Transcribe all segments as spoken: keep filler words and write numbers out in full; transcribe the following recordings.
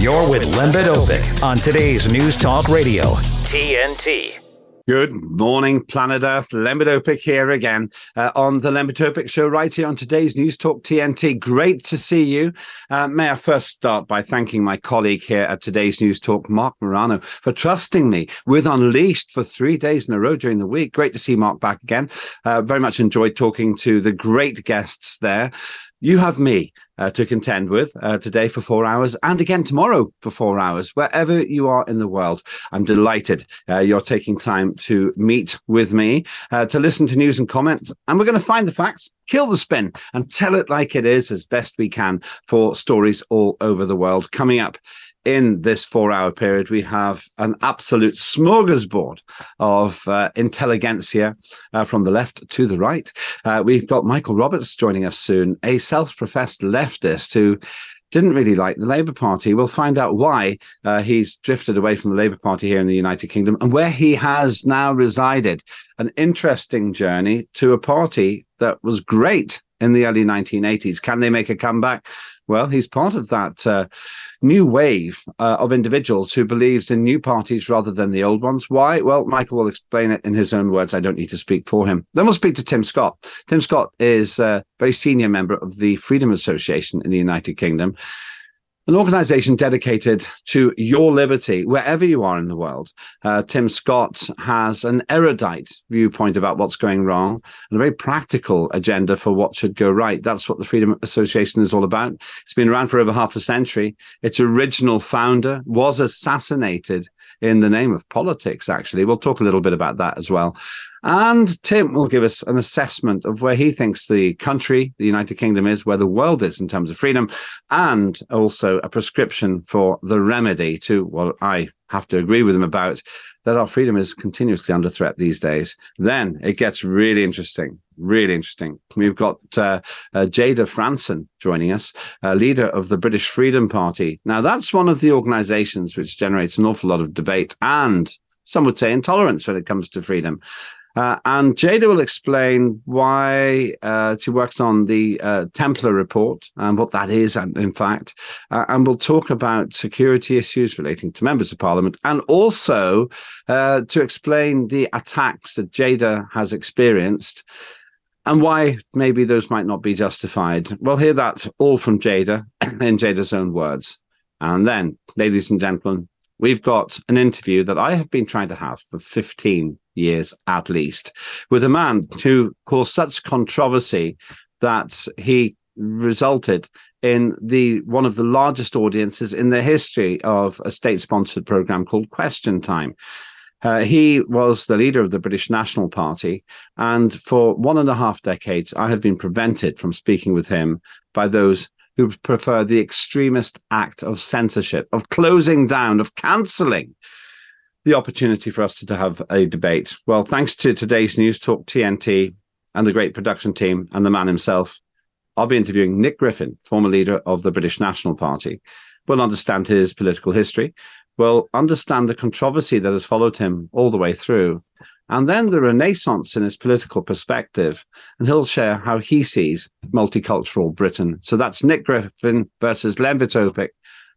You're with Len Bidopic on today's News Talk Radio, T N T. Good morning, planet Earth. Len Bidopic here again uh, on the Len Bidopic Show right here on today's News Talk T N T. Great to see you. Uh, may I first start by thanking my colleague here at today's News Talk, Mark Morano, for trusting me with Unleashed for three days in a row during the week. Great to see Mark back again. Uh, very much enjoyed talking to the great guests there. You have me uh, to contend with uh, today for four hours and again tomorrow for four hours, wherever you are in the world. I'm delighted uh, you're taking time to meet with me, uh, to listen to news and comment. And we're going to find the facts, kill the spin, and tell it like it is as best we can for stories all over the world. Coming up in this four-hour period, we have an absolute smorgasbord of uh, intelligentsia uh, from the left to the right. Uh, we've got Michael Roberts joining us soon, a self-professed leftist who didn't really like the Labour Party. We'll find out why uh, he's drifted away from the Labour Party here in the United Kingdom and where he has now resided. An interesting journey to a party that was great in the early nineteen eighties. Can they make a comeback? Well, he's part of that uh, new wave uh, of individuals who believes in new parties rather than the old ones. Why? Well, Michael will explain it in his own words. I don't need to speak for him. Then we'll speak to Tim Scott. Tim Scott is a very senior member of the Freedom Association in the United Kingdom, an organization dedicated to your liberty, wherever you are in the world. Uh, Tim Scott has an erudite viewpoint about what's going wrong and a very practical agenda for what should go right. That's what the Freedom Association is all about. It's been around for over half a century. Its original founder was assassinated in the name of politics, actually. We'll talk a little bit about that as well. And Tim will give us an assessment of where he thinks the country, the United Kingdom is, where the world is in terms of freedom, and also a prescription for the remedy to what I have to agree with him about, that our freedom is continuously under threat these days. Then it gets really interesting, really interesting. We've got uh, uh, Jada Franson joining us, uh, leader of the British Freedom Party. Now, that's one of the organizations which generates an awful lot of debate and some would say intolerance when it comes to freedom. Uh, and Jada will explain why uh, she works on the uh, Templar report and what that is, in fact. Uh, and we'll talk about security issues relating to members of parliament and also uh, to explain the attacks that Jada has experienced and why maybe those might not be justified. We'll hear that all from Jada in Jada's own words. And then, ladies and gentlemen, we've got an interview that I have been trying to have for fifteen years at least, with a man who caused such controversy that he resulted in the one of the largest audiences in the history of a state-sponsored program called Question Time. Uh, he was the leader of the British National Party, and for one and a half decades, I have been prevented from speaking with him by those who prefer the extremist act of censorship, of closing down, of cancelling the opportunity for us to, to have a debate. Well, thanks to today's News Talk T N T and the great production team and the man himself, I'll be interviewing Nick Griffin, former leader of the British National Party. We'll understand his political history. We'll understand the controversy that has followed him all the way through. And then the renaissance in his political perspective. And he'll share how he sees multicultural Britain. So that's Nick Griffin versus Len Bidopic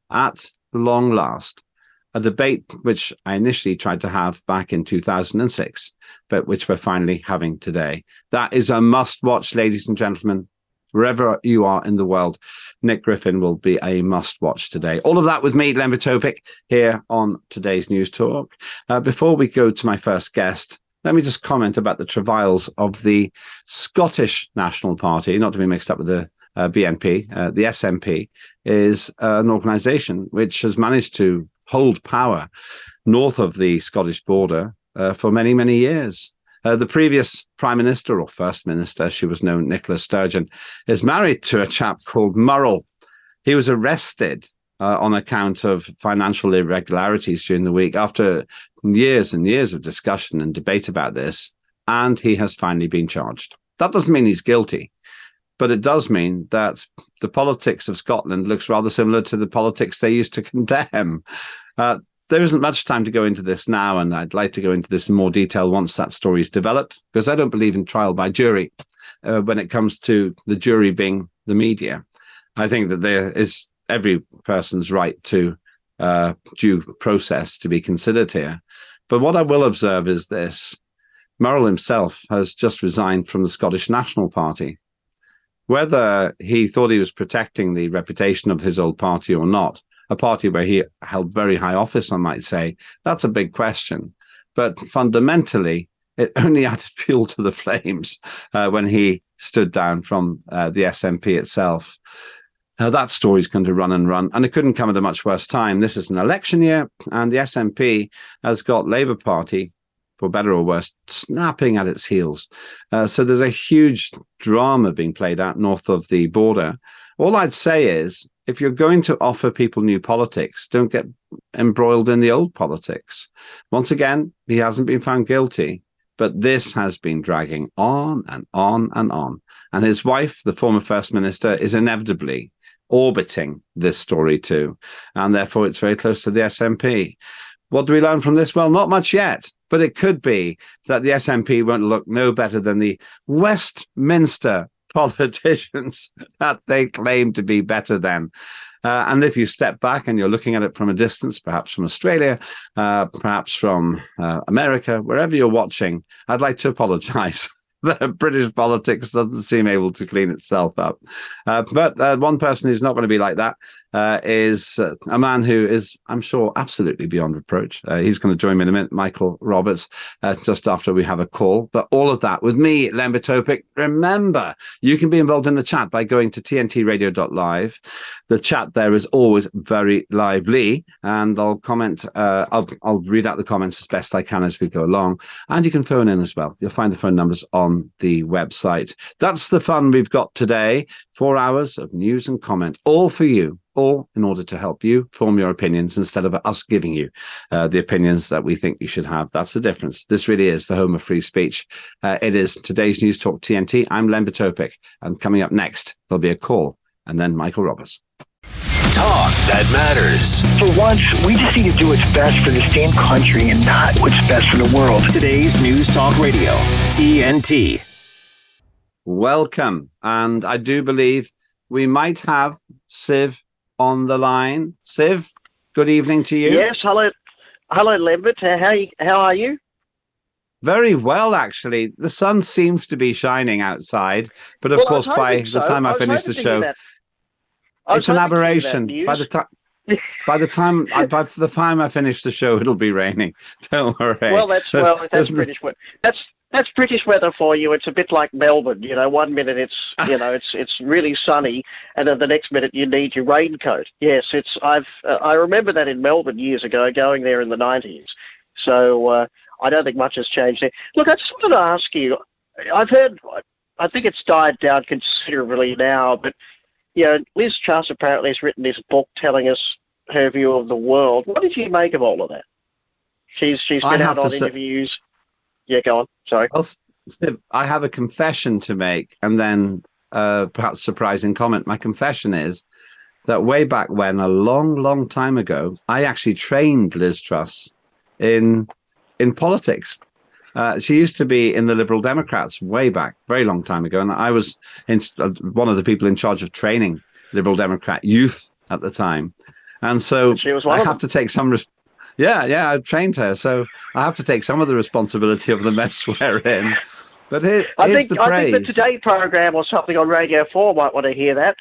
at long last. A debate which I initially tried to have back in two thousand six, but which we're finally having today. That is a must-watch, ladies and gentlemen. Wherever you are in the world, Nick Griffin will be a must-watch today. All of that with me, Len Bidopic, here on today's News Talk. Uh, before we go to my first guest, let me just comment about the travails of the Scottish National Party, not to be mixed up with the uh, B N P. Uh, the S N P is uh, an organisation which has managed to hold power north of the Scottish border uh, for many, many years. Uh, the previous Prime Minister, or First Minister, as she was known, Nicola Sturgeon, is married to a chap called Murrell. He was arrested uh, on account of financial irregularities during the week after years and years of discussion and debate about this, and he has finally been charged. That doesn't mean he's guilty, but it does mean that the politics of Scotland looks rather similar to the politics they used to condemn. Uh, there isn't much time to go into this now, and I'd like to go into this in more detail once that story is developed, because I don't believe in trial by jury uh, when it comes to the jury being the media. I think that there is every person's right to uh, due process to be considered here. But what I will observe is this. Murrell himself has just resigned from the Scottish National Party. Whether he thought he was protecting the reputation of his old party or not, a party where he held very high office, I might say, that's a big question. But fundamentally, it only added fuel to the flames uh, when he stood down from uh, the S N P itself. Now, that story's going to run and run, and it couldn't come at a much worse time. This is an election year, and the S N P has got Labour Party, for better or worse, snapping at its heels. Uh, so there's a huge drama being played out north of the border. All I'd say is, if you're going to offer people new politics, don't get embroiled in the old politics. Once again, he hasn't been found guilty, but this has been dragging on and on and on. And his wife, the former First Minister, is inevitably orbiting this story too. And therefore, it's very close to the S N P. What do we learn from this? Well, not much yet, but it could be that the S N P won't look no better than the Westminster politicians that they claim to be better than. Uh, and if you step back and you're looking at it from a distance, perhaps from Australia, uh, perhaps from uh, America, wherever you're watching, I'd like to apologize. The British politics doesn't seem able to clean itself up. Uh, but uh, one person who's not going to be like that uh, is uh, a man who is, I'm sure, absolutely beyond reproach. Uh, he's going to join me in a minute, Michael Roberts, uh, just after we have a call. But all of that with me, Len Topic. Remember, you can be involved in the chat by going to T N T radio dot live. The chat there is always very lively, and I'll comment, uh, I'll, I'll read out the comments as best I can as we go along. And you can phone in as well. You'll find the phone numbers on On the website. That's the fun we've got today. Four hours of news and comment, all for you, all in order to help you form your opinions instead of us giving you uh, the opinions that we think you should have. That's the difference. This really is the home of free speech. Uh, it is today's News Talk T N T. I'm Len Topic, and coming up next, there'll be a call, and then Michael Roberts. Talk that matters. For once, we just need to do what's best for this damn country and not what's best for the world. Today's News Talk Radio, T N T. Welcome. And I do believe we might have Siv on the line. Siv, good evening to you. Yes, hello. Hello, Lambert. How, are you, how are you? Very well, actually. The sun seems to be shining outside. But of well, course, by so. the time I, I finish the show... It's an aberration. By the time, by the time, I, by the time I finish the show, it'll be raining. Don't worry. Well, that's well, that's British weather. That's that's British weather for you. It's a bit like Melbourne. You know, one minute it's you know it's it's really sunny, and then the next minute you need your raincoat. Yes, it's I've uh, I remember that in Melbourne years ago, going there in the nineties. So uh, I don't think much has changed there. Look, I just wanted to ask you. I've heard. I think it's died down considerably now, but. You know, Liz Truss apparently has written this book telling us her view of the world. What did you make of all of that? She's she's been out on interviews. Say, yeah, go on. Sorry. Well, I have a confession to make, and then uh, perhaps surprising comment. My confession is that way back when, a long, long time ago, I actually trained Liz Truss in in politics. Uh, she used to be in the Liberal Democrats way back, very long time ago. And I was in, uh, one of the people in charge of training Liberal Democrat youth at the time. And so she was one I of have them. to take some... Res- yeah, yeah, I trained her. So I have to take some of the responsibility of the mess we're in. But here, I here's think, the praise. I think the Today program or something on Radio four might want to hear that.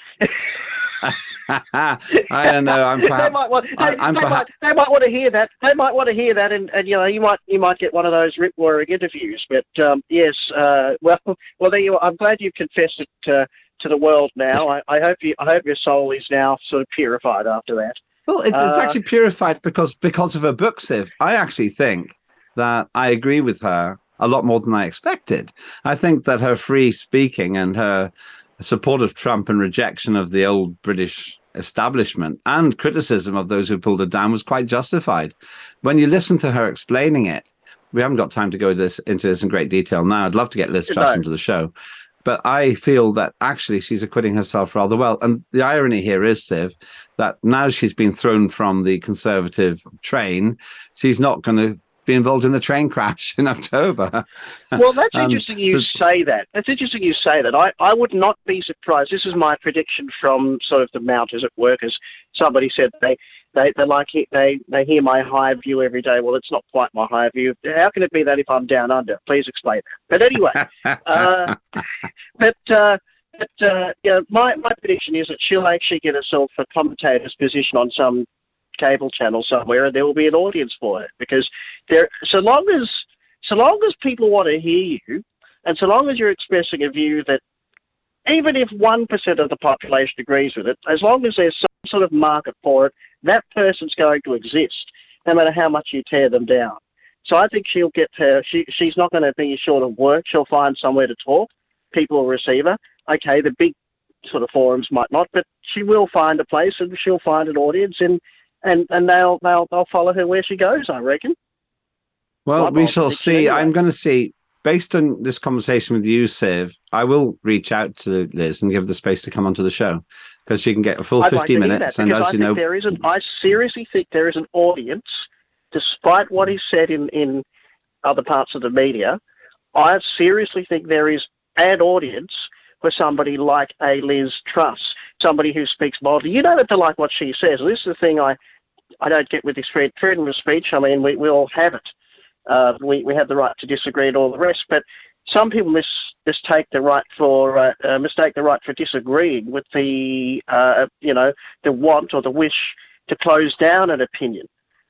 I don't know. I'm perhaps. they, might want, they, I, I'm they, perhaps, might, they might want to hear that. They might want to hear that, and, and you know, you might you might get one of those rip-roaring interviews. But um, yes, uh, well, well, there you are. I'm glad you've confessed it to, to the world now. I, I hope you. I hope your soul is now sort of purified after that. Well, it, it's uh, actually purified because because of her book, Siv. I actually think that I agree with her a lot more than I expected. I think that her free speaking and her support of Trump and rejection of the old British establishment and criticism of those who pulled it down was quite justified. When you listen to her explaining it, we haven't got time to go this, into this in great detail now. I'd love to get Liz Truss into the show. But I feel that actually she's acquitting herself rather well. And the irony here is, Siv, that now she's been thrown from the Conservative train, she's not going to be involved in the train crash in October. Well, that's um, interesting you so, say that. That's interesting you say that. I, I would not be surprised. This is my prediction from sort of the Mounters at work, as somebody said they, they, they like it, they, they hear my high view every day. Well, it's not quite my high view. How can it be that if I'm down under? Please explain. But anyway, uh, but, uh, but uh, you know, my, my prediction is that she'll actually get herself a commentator's position on some cable channel somewhere, and there will be an audience for it, because there, so long as so long as people want to hear you, and so long as you're expressing a view that even if one percent of the population agrees with it, as long as there's some sort of market for it, that person's going to exist, no matter how much you tear them down. So I think she'll get her. She she's not going to be short of work. She'll find somewhere to talk. People will receive her. Okay, the big sort of forums might not, but she will find a place, and she'll find an audience, and And and they'll they'll they'll follow her where she goes, I reckon. Well, Well, we I'll shall predict see. anyway. I'm going to see, based on this conversation with you, Siv, I will reach out to Liz and give her the space to come onto the show, because she can get a full I'd fifty like to hear minutes. that, And because as I you think know, there is an, I seriously think there is an audience, despite what is said in, in other parts of the media. I seriously think there is an audience for somebody like a Liz Truss, somebody who speaks boldly. You don't have to like what she says. This is the thing I, I don't get with this freedom of speech. I mean, we, we all have it. Uh, we, we have the right to disagree and all the rest, but some people mis, mistake the right for uh, uh, mistake the right for disagreeing with the uh, you know the want or the wish to close down an opinion,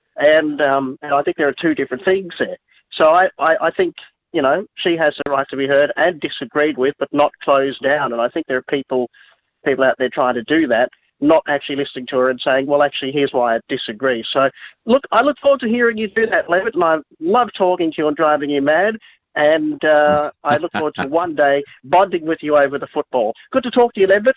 and um, and I think there are two different things there. So I, I, I think you know she has the right to be heard and disagreed with, but not closed down. And I think there are people people out there trying to do that, not actually listening to her and saying, well, actually, here's why I disagree. So, look, I look forward to hearing you do that, Levitt, and I love talking to you and driving you mad, and uh, I look forward to one day bonding with you over the football. Good to talk to you, Levitt.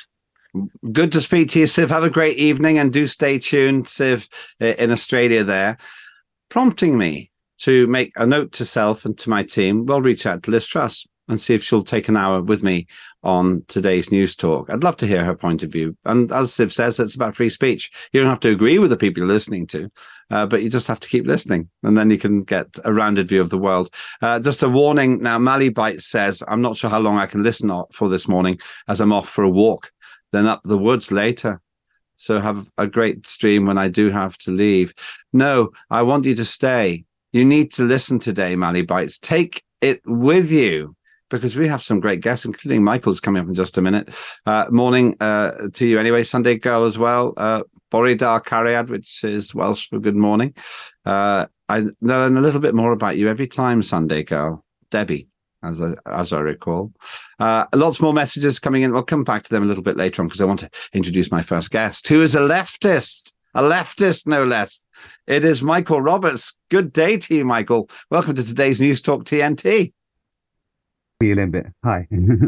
good to speak to you, Siv. Have a great evening, and do stay tuned, Siv, in Australia there. Prompting me to make a note to self and to my team, we'll reach out to Liz Truss and see if she'll take an hour with me on today's news talk. I'd love to hear her point of view. And as Siv says, it's about free speech. You don't have to agree with the people you're listening to, uh, but you just have to keep listening, and then you can get a rounded view of the world. Uh, just a warning now, Mally Bite says, I'm not sure how long I can listen for this morning, as I'm off for a walk, then up the woods later. So have a great stream when I do have to leave. No, I want you to stay. You need to listen today, Mally Bites. Take it with you, because we have some great guests, including Michael's coming up in just a minute. Uh, morning uh, to you anyway, Sunday Girl as well. Uh, Boridar Cariad, which is Welsh for good morning. Uh, I learn a little bit more about you every time, Sunday Girl. Debbie, as I, as I recall. Uh, lots more messages coming in. We'll come back to them a little bit later on, because I want to introduce my first guest, who is a leftist. A leftist, no less. It is Michael Roberts. Good day to you, Michael. Welcome to today's News Talk T N T. You a little bit. Hi.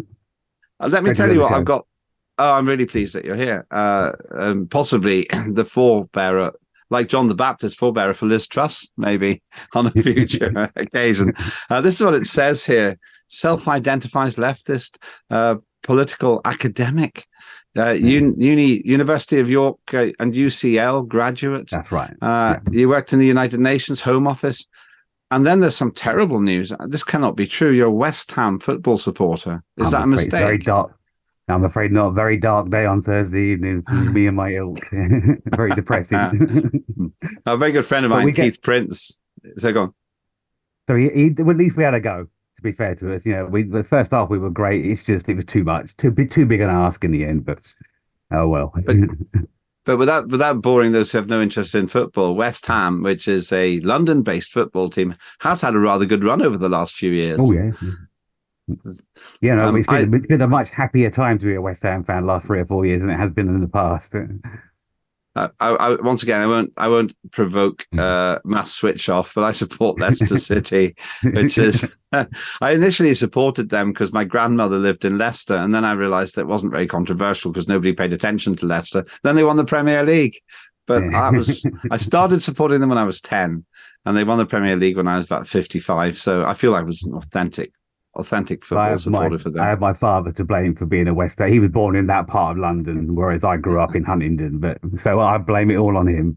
uh, let me Thank tell you you for what the I've show. got. Oh, I'm really pleased that you're here. Uh, um, possibly the forebearer, like John the Baptist, forebearer for Liz Truss, maybe on a future occasion. Uh, this is what it says here. Self-identifies leftist, uh, political academic, uh, un, uni, University of York uh, and U C L graduate. That's right. Uh, Yeah. You worked in the United Nations Home Office. And then there's some terrible news. This cannot be true. You're a West Ham football supporter. Is I'm that a afraid it's mistake? Very dark. I'm afraid not. A very dark day on Thursday evening for me and my ilk. Very depressing. A very good friend of But mine, we get- Keith Prince. So go on. So he, he, well, at least we had a go. To be fair to us, you know, we the first half we were great. It's just it was too much, too big, too big an ask in the end. But oh well. But, but without without boring those who have no interest in football, West Ham, which is a London-based football team, has had a rather good run over the last few years. Oh yeah. Yeah, no, Um, it's, been, I- it's been a much happier time to be a West Ham fan last three or four years than it has been in the past. I, I, I, once again, I won't. I won't provoke uh, mass switch off, but I support Leicester City, which is. I initially supported them because my grandmother lived in Leicester, and then I realised that it wasn't very controversial because nobody paid attention to Leicester. Then they won the Premier League, but I was. I started supporting them when I was ten, and they won the Premier League when I was about fifty-five. So I feel I was an authentic authentic I football have, my, supporter for them. I have my father to blame for being a West Ham. He was born in that part of London, whereas I grew up in Huntingdon. But so I blame it all on him.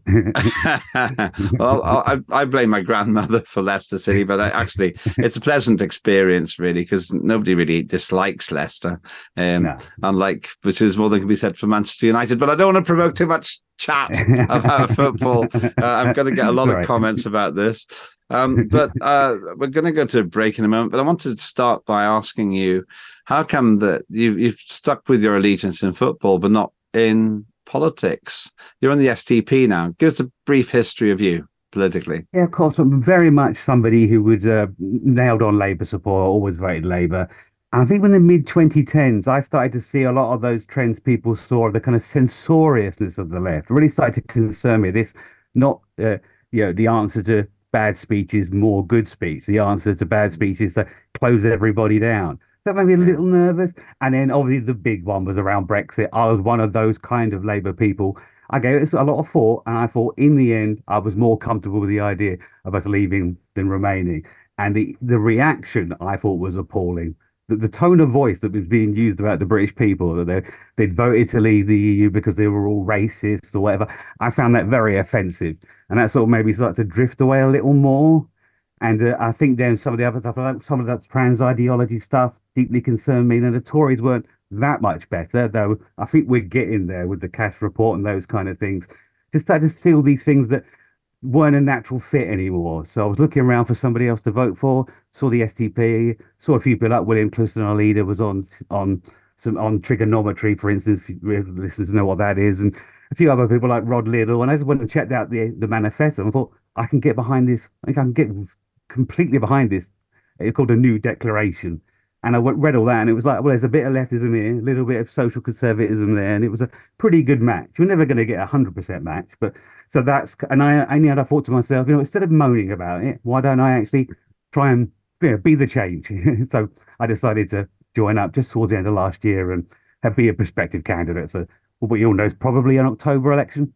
Well, I, I blame my grandmother for Leicester City, but I, actually, it's a pleasant experience, really, because nobody really dislikes Leicester, um, No. unlike which is more than can be said for Manchester United. But I don't want to provoke too much chat about football. Uh, I'm going to get a lot Right. of comments about this. Um, but uh, we're going to go to a break in a moment. But I wanted to start by asking you, how come that you've, you've stuck with your allegiance in football, but not in politics? You're on the S D P now. Give us a brief history of you politically. Yeah, of course. I'm very much somebody who was uh, nailed on Labour support, always voted Labour. And I think in the mid twenty tens, I started to see a lot of those trends people saw, the kind of censoriousness of the left, really started to concern me. This, not, uh, you know, the answer to bad speech is more good speech. The answer to bad speech is to close everybody down. That made me a little nervous. And then obviously the big one was around Brexit. I was one of those kind of Labour people. I gave it a lot of thought, and I thought in the end, I was more comfortable with the idea of us leaving than remaining. And the, the reaction I thought was appalling. The, the tone of voice that was being used about the British people, that they, they'd voted to leave the E U because they were all racist or whatever, I found that very offensive. And that sort of made me start to drift away a little more. And uh, I think then some of the other stuff, like some of that trans ideology stuff, deeply concerned me. And the Tories weren't that much better, though I think we're getting there with the Cass report and those kind of things. Just I just feel these things that weren't a natural fit anymore. So I was looking around for somebody else to vote for, saw the S D P, saw a few people like William Clisson, our leader, was on on some on trigonometry, for instance, if you listeners know what that is, and a few other people like Rod Liddell. And I just went and checked out the the manifesto and thought, I can get behind this. I think I can get completely behind this. It's called a New Declaration. And I read all that, and it was like, well, there's a bit of leftism here, a little bit of social conservatism there, and it was a pretty good match. You're never going to get a hundred percent match, but so that's. And I, I, I thought to myself, you know, instead of moaning about it, why don't I actually try and you know, be the change? So I decided to join up just towards the end of last year and have, be a prospective candidate for what you all know is probably an October election.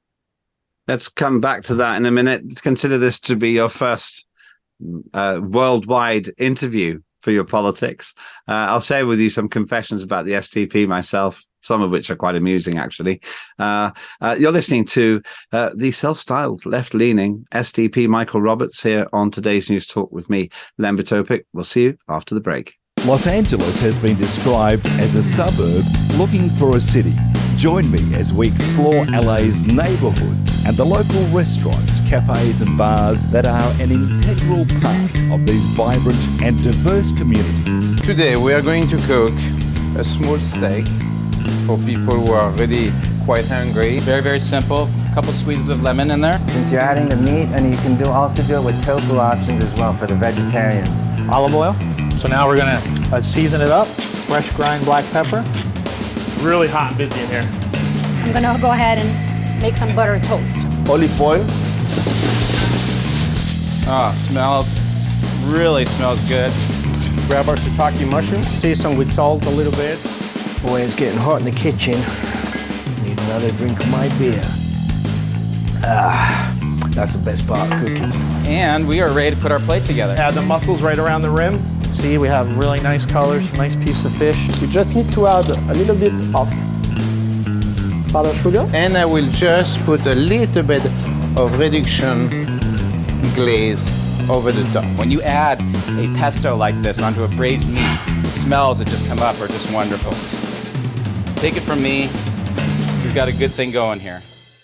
Let's come back to that in a minute. Consider this to be your first uh, worldwide interview for your politics. Uh, I'll share with you some confessions about the S D P myself, some of which are quite amusing, actually. Uh, uh, you're listening to uh, the self-styled left-leaning S D P Michael Roberts here on today's News Talk with me, Len Topic. We'll see you after the break. Los Angeles has been described as a suburb looking for a city. Join me as we explore L A's neighbourhoods and the local restaurants, cafes and bars that are an integral part of these vibrant and diverse communities. Today we are going to cook a small steak for people who are really quite hungry. Very, very simple. A couple squeezes of lemon in there. Since you're adding the meat, and you can do also do it with tofu options as well for the vegetarians. Olive oil. So now we're gonna uh, season it up. Fresh grind black pepper. Really hot and busy in here. I'm gonna go ahead and make some butter toast. Olive oil. Oh, smells, really smells good. Grab our shiitake mushrooms. Season with salt a little bit. Boy, it's getting hot in the kitchen. Need another drink of my beer. Ah, that's the best part of cooking. And we are ready to put our plate together. Add the mussels right around the rim. See, we have really nice colors, nice piece of fish. We just need to add a little bit of powdered sugar. And I will just put a little bit of reduction glaze over the top. When you add a pesto like this onto a braised meat, the smells that just come up are just wonderful. Take it from me, we've got a good thing going here.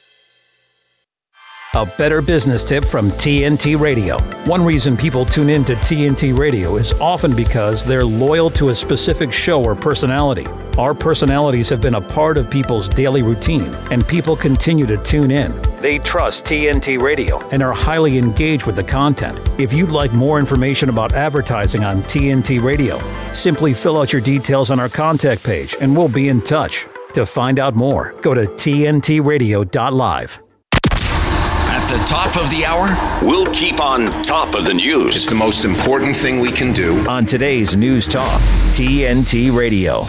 A better business tip from T N T Radio. One reason people tune in to T N T Radio is often because they're loyal to a specific show or personality. Our personalities have been a part of people's daily routine, and people continue to tune in. They trust T N T Radio and are highly engaged with the content. If you'd like more information about advertising on T N T Radio, simply fill out your details on our contact page and we'll be in touch. To find out more, go to T N T radio dot live. At the top of the hour, we'll keep on top of the news. It's the most important thing we can do. On today's News Talk, T N T Radio.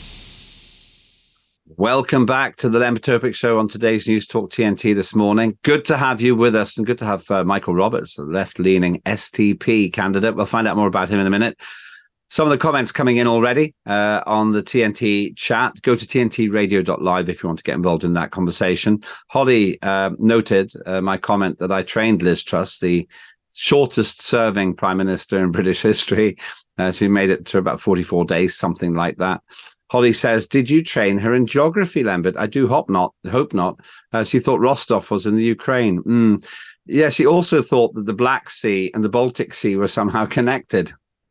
Welcome back to the Len Topic Show on today's News Talk T N T this morning. Good to have you with us, and good to have uh, Michael Roberts, the left-leaning S T P candidate. We'll find out more about him in a minute. Some of the comments coming in already uh, on the T N T chat. Go to T N T radio dot live if you want to get involved in that conversation. Holly uh, noted uh, my comment that I trained Liz Truss, the shortest serving prime minister in British history. Uh, she made it to about forty-four days, something like that. Holly says, did you train her in geography, Lambert? I do hope not. Hope not. Uh, she thought Rostov was in the Ukraine. Mm. Yeah, she also thought that the Black Sea and the Baltic Sea were somehow connected.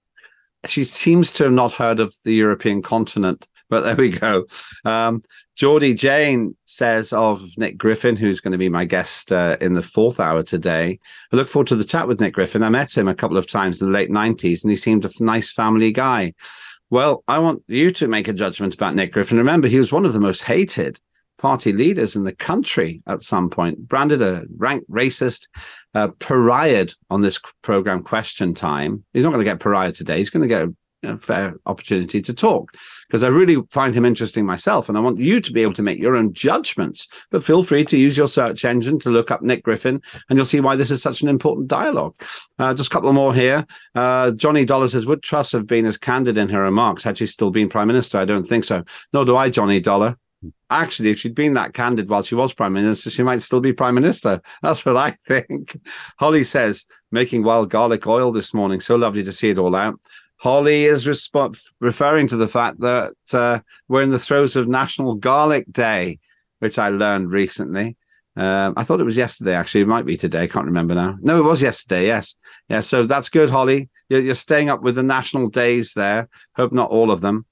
She seems to have not heard of the European continent, but there we go. Um, Geordie Jane says of Nick Griffin, who's going to be my guest uh, in the fourth hour today, I look forward to the chat with Nick Griffin. I met him a couple of times in the late nineties, and he seemed a nice family guy. Well, I want you to make a judgment about Nick Griffin. Remember, he was one of the most hated party leaders in the country at some point, branded a rank racist, uh, pariahed on this program Question Time. He's not going to get pariahed today. He's going to get a you know, fair opportunity to talk, because I really find him interesting myself, and I want you to be able to make your own judgments. But feel free to use your search engine to look up Nick Griffin, and you'll see why this is such an important dialogue. Uh, just a couple more here. Uh, Johnny Dollar says, would Truss have been as candid in her remarks had she still been Prime Minister? I don't think so. Nor do I, Johnny Dollar. Actually, if she'd been that candid while she was Prime Minister, she might still be Prime Minister. That's what I think. Holly says, making wild garlic oil this morning. So lovely to see it all out. Holly is resp- referring to the fact that uh, we're in the throes of National Garlic Day, which I learned recently. Um, I thought it was yesterday, actually. It might be today. I can't remember now. No, it was yesterday, yes. Yeah, so that's good, Holly. You're, you're staying up with the national days there. Hope not all of them.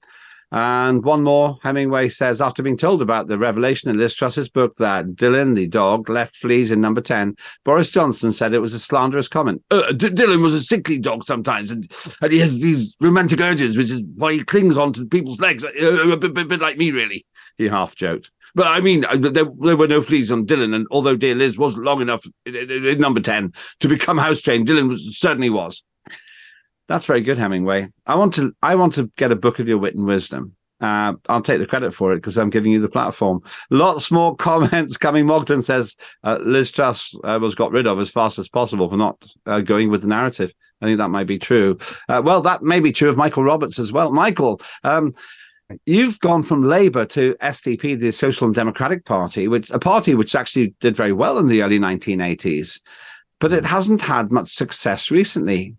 And one more, Hemingway says, after being told about the revelation in Liz Truss's book that Dylan, the dog, left fleas in number ten, Boris Johnson said it was a slanderous comment. Uh, D- Dylan was a sickly dog sometimes, and, and he has these romantic urges, which is why he clings onto people's legs, uh, a bit, bit, bit like me, really, he half joked. But I mean, there, there were no fleas on Dylan, and although dear Liz wasn't long enough in, in, in number ten to become house trained, Dylan was, certainly was. That's very good, Hemingway. I want to I want to get a book of your wit and wisdom. Uh, I'll take the credit for it because I'm giving you the platform. Lots more comments coming. Mogden says uh, Liz Truss uh, was got rid of as fast as possible for not uh, going with the narrative. I think that might be true. Uh, well, that may be true of Michael Roberts as well. Michael, um, you've gone from Labour to S D P, the Social and Democratic Party, which a party which actually did very well in the early nineteen eighties, but it hasn't had much success recently.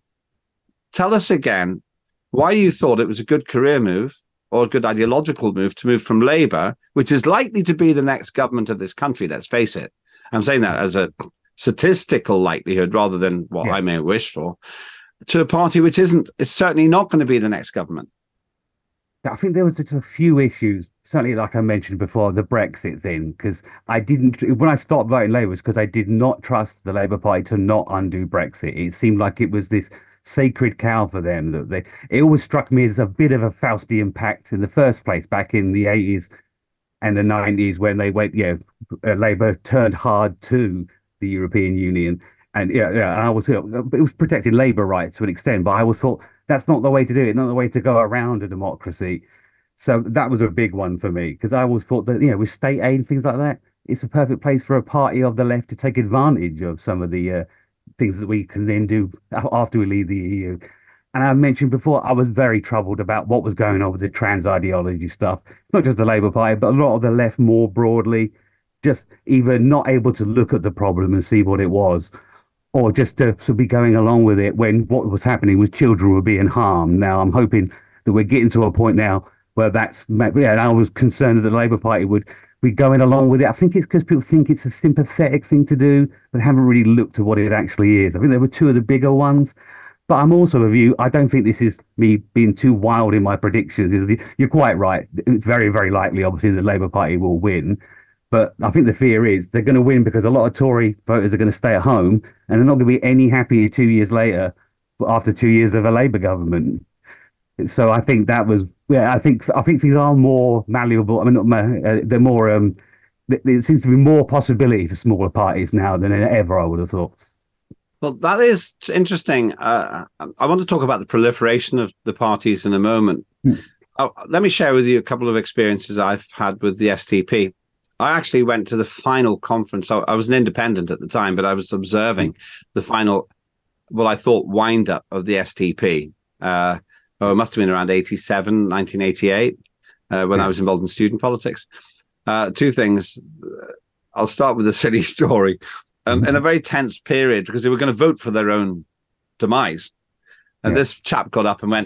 Tell us again why you thought it was a good career move or a good ideological move to move from Labour, which is likely to be the next government of this country, let's face it. I'm saying that as a statistical likelihood rather than what yeah. I may wish for, to a party which isn't, it's certainly not going to be the next government. I think there was just a few issues, certainly like I mentioned before, the Brexit thing, because I didn't, when I stopped voting Labour, it was because I did not trust the Labour Party to not undo Brexit. It seemed like it was this sacred cow for them. That they, it always struck me as a bit of a Faustian pact in the first place, back in the eighties and the nineties, when they went, you know, uh, Labour turned hard to the European Union. And yeah, yeah, I was, you know, it was protecting Labour rights to an extent, but I always thought that's not the way to do it, not the way to go around a democracy. So that was a big one for me, because I always thought that, you know, with state aid and things like that, it's a perfect place for a party of the left to take advantage of some of the uh, things that we can then do after we leave the E U. And I mentioned before, I was very troubled about what was going on with the trans ideology stuff. Not just the Labour Party, but a lot of the left more broadly, just either not able to look at the problem and see what it was, or just to, to be going along with it when what was happening was children were being harmed. Now, I'm hoping that we're getting to a point now where that's, yeah, I was concerned that the Labour Party would be going along with it. I think it's because people think it's a sympathetic thing to do, but haven't really looked at what it actually is. I think there were two of the bigger ones. But I'm also of you, I don't think this is me being too wild in my predictions. You're quite right. It's very, very likely, obviously, the Labour Party will win. But I think the fear is they're going to win because a lot of Tory voters are going to stay at home and they're not going to be any happier two years later after two years of a Labour government. So I think that was, yeah, I think I think things are more malleable. I mean, not uh, they're more, um, there seems to be more possibility for smaller parties now than ever, I would have thought. Well, that is interesting. Uh, I want to talk about the proliferation of the parties in a moment. Hmm. Uh, let me share with you a couple of experiences I've had with the S D P. I actually went to the final conference. I, I was an independent at the time, but I was observing hmm. the final, what I thought, wind up of the S D P. Uh, oh, it must have been around eighty-seven, nineteen eighty-eight, uh, when Yeah. I was involved in student politics. Uh, two things. I'll start with a silly story. Um, in a very tense period, because they were going to vote for their own demise. And Yeah. this chap got up and went,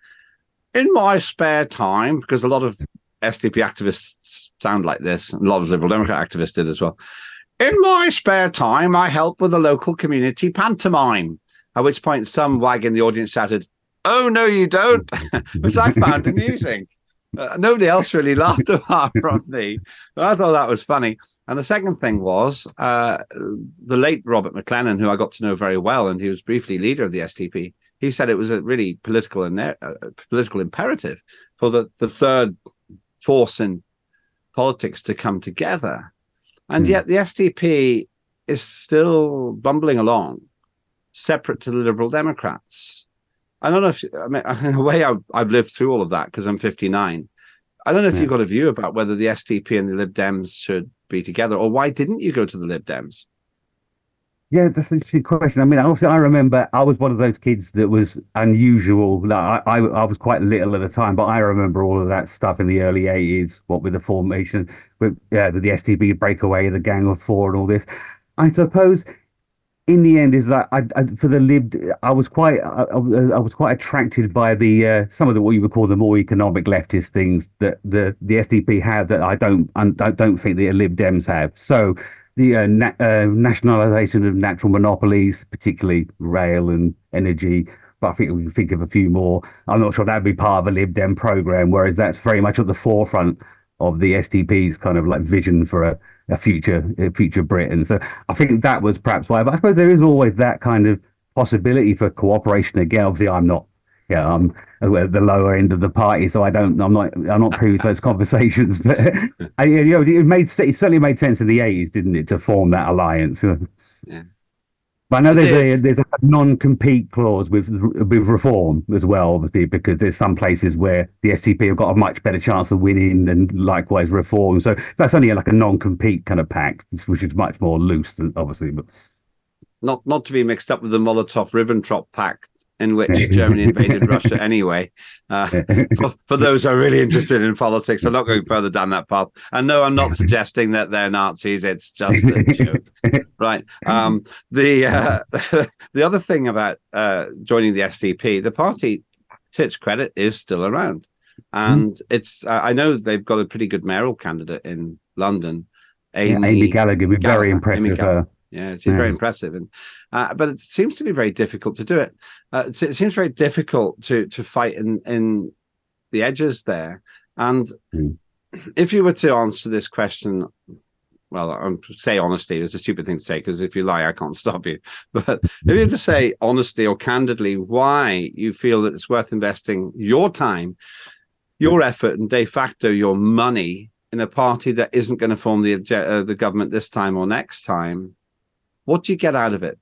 in my spare time, because a lot of S D P activists sound like this, and a lot of Liberal Democrat activists did as well. In my spare time, I help with the local community pantomime. At which point, some wag in the audience shouted, "Oh, no, you don't," which I found amusing. Uh, nobody else really laughed apart from me. But I thought that was funny. And the second thing was uh, the late Robert McLennan, who I got to know very well, and he was briefly leader of the S D P. He said it was a really political and uh, political imperative for the, the third force in politics to come together. And mm. yet the S D P is still bumbling along, separate to the Liberal Democrats. I don't know if, I mean, in a way, I've, I've lived through all of that because I'm fifty-nine. I don't know if yeah. you've got a view about whether the S D P and the Lib Dems should be together, or why didn't you go to the Lib Dems? Yeah, that's an interesting question. I mean, obviously, I remember I was one of those kids that was unusual. Like, I, I, I was quite little at the time, but I remember all of that stuff in the early eighties, what with the formation, with, uh, with the S D P breakaway, the Gang of Four and all this. I suppose in the end is that I, I, for the Lib, I was quite, I, I was quite attracted by the uh, some of the what you would call the more economic leftist things that the the S D P have that I don't I don't think the Lib Dems have. So the uh, na- uh, nationalisation of natural monopolies, particularly rail and energy. But I think we can think of a few more. I'm not sure that'd be part of a Lib Dem program, whereas that's very much at the forefront of the S D P's kind of like vision for a, a future a future Britain. So I think that was perhaps why. But I suppose there is always that kind of possibility for cooperation again. Obviously, I'm not, yeah, I'm at the lower end of the party, so I don't, I'm not, I'm not privy to those conversations. But I, you know, it made it certainly made sense in the eighties, didn't it, to form that alliance? Yeah. But I know there's a there's a non-compete clause with with reform as well, obviously, because there's some places where the S D P have got a much better chance of winning than likewise reform. So that's only like a non-compete kind of pact, which is much more loose, obviously. But not not to be mixed up with the Molotov-Ribbentrop Pact, in which Germany invaded Russia anyway. Uh, for, for those who are really interested in politics, I'm not going further down that path. And no, I'm not suggesting that they're Nazis. It's just a joke. Right. Um, the uh, the other thing about uh, joining the S D P, the party, to its credit, is still around. And mm. it's uh, I know they've got a pretty good mayoral candidate in London. Amy, yeah, Amy Gallagher. We're Gallagher, very impressed Amy with Gallagher. her. Yeah, she's yeah. very impressive, and uh, but it seems to be very difficult to do it. Uh, it seems very difficult to to fight in in the edges there. And mm. if you were to answer this question, well, I'm say honestly, it's a stupid thing to say because if you lie, I can't stop you. But if you were to say honestly or candidly why you feel that it's worth investing your time, your effort, and de facto your money in a party that isn't going to form the uh, the government this time or next time. What do you get out of it?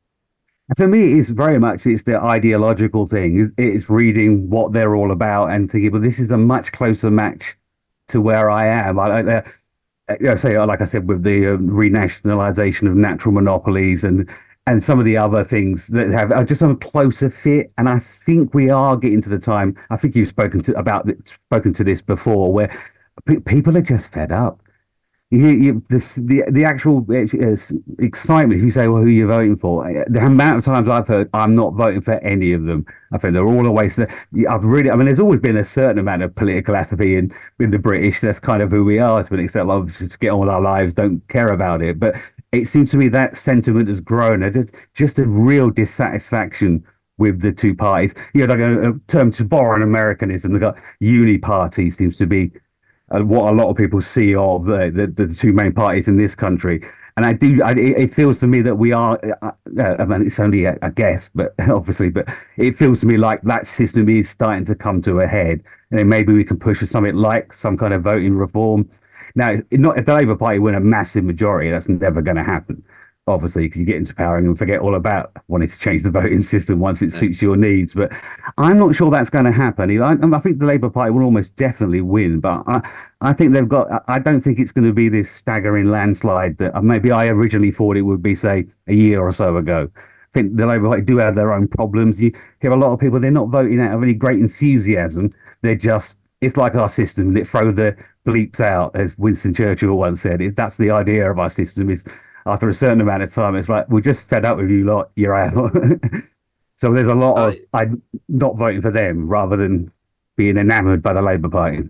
For me, it's very much it's the ideological thing. It's reading what they're all about and thinking, well, this is a much closer match to where I am. I, I, I say, like I said, with the uh, renationalisation of natural monopolies and and some of the other things that have are just on a closer fit. And I think we are getting to the time. I think you've spoken to about spoken to this before, where p- people are just fed up. You, you, this, the the actual excitement. If you say, "Well, who are you voting for?" The amount of times I've heard, "I'm not voting for any of them." I think they're all always. I've really. I mean, there's always been a certain amount of political apathy in in the British. That's kind of who we are to an extent. Love just get on with our lives, don't care about it. But it seems to me that sentiment has grown. It's just a real dissatisfaction with the two parties. You know, like a, a term to borrow an Americanism. They've got uni party seems to be. Uh, what a lot of people see of the, the the two main parties in this country, and I do. I, it feels to me that we are. Uh, I mean, it's only a, a guess, but obviously, but it feels to me like that system is starting to come to a head, and then maybe we can push for something like some kind of voting reform. Now, it's not if the Labour Party win a massive majority, that's never going to happen. Obviously, because you get into power and forget all about wanting to change the voting system once it suits your needs. But I'm not sure that's going to happen. I, I think the Labour Party will almost definitely win, but I, I think they've got. I don't think it's going to be this staggering landslide that maybe I originally thought it would be, say, a year or so ago. think the Labour Party do have their own problems. You hear a lot of people, they're not voting out of any great enthusiasm. They're just, it's like our system, that throw the bleeps out, as Winston Churchill once said. It, that's the idea of our system, is after a certain amount of time, it's like, we're just fed up with you lot, you're out. So there's a lot of, I'm not voting for them rather than being enamoured by the Labour Party.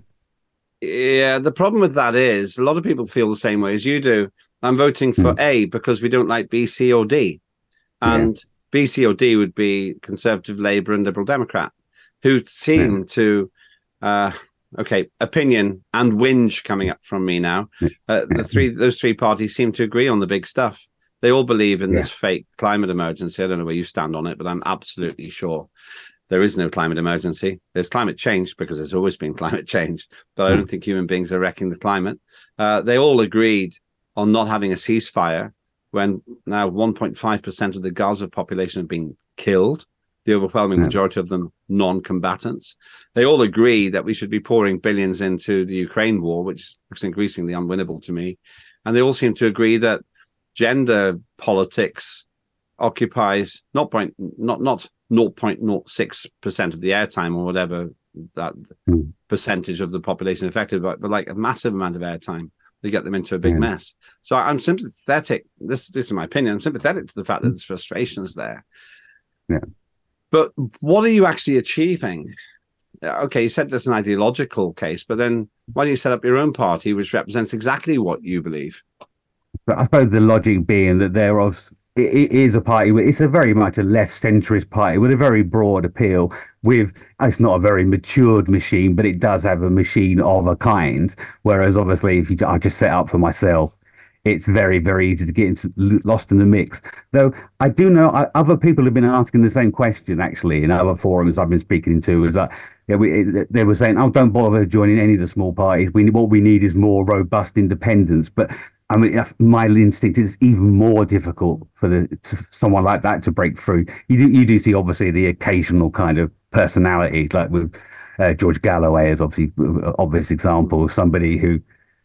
Yeah, the problem with that is a lot of people feel the same way as you do. I'm voting for mm. A because we don't like B, C, or D. And yeah. B, C, or D would be Conservative, Labour, and Liberal Democrat, who seem yeah. to, uh, okay, opinion and whinge coming up from me now. Uh, the three, those three parties seem to agree on the big stuff. They all believe in yeah. this fake climate emergency. I don't know where you stand on it, but I'm absolutely sure there is no climate emergency. There's climate change because there's always been climate change, but I don't think human beings are wrecking the climate. Uh, they all agreed on not having a ceasefire when now one point five percent of the Gaza population have been killed, the overwhelming majority of them non-combatants. They all agree that we should be pouring billions into the Ukraine war, which looks increasingly unwinnable to me. And they all seem to agree that gender politics occupies not point not not zero point zero six percent of the airtime or whatever that mm. percentage of the population affected, but, but like a massive amount of airtime to get them into a big yeah. mess. So I'm sympathetic. This, this is my opinion. I'm sympathetic to the fact that there's frustrations there. Yeah. But what are you actually achieving? Okay, you said there's an ideological case, but then why don't you set up your own party which represents exactly what you believe? But I suppose the logic being that there of it, it is a party. It's a very much a left centrist party with a very broad appeal. With it's not a very matured machine, but it does have a machine of a kind. Whereas obviously, if you I just set up for myself, it's very very easy to get into, lost in the mix. Though I do know I, other people have been asking the same question actually in other forums I've been speaking to. Is that yeah, we, it, they were saying, "Oh, don't bother joining any of the small parties. We what we need is more robust independence." But I mean, my instinct is even more difficult for the someone like that to break through. You do, you do see obviously the occasional kind of personality, like with uh, George Galloway is obviously an obvious example of somebody who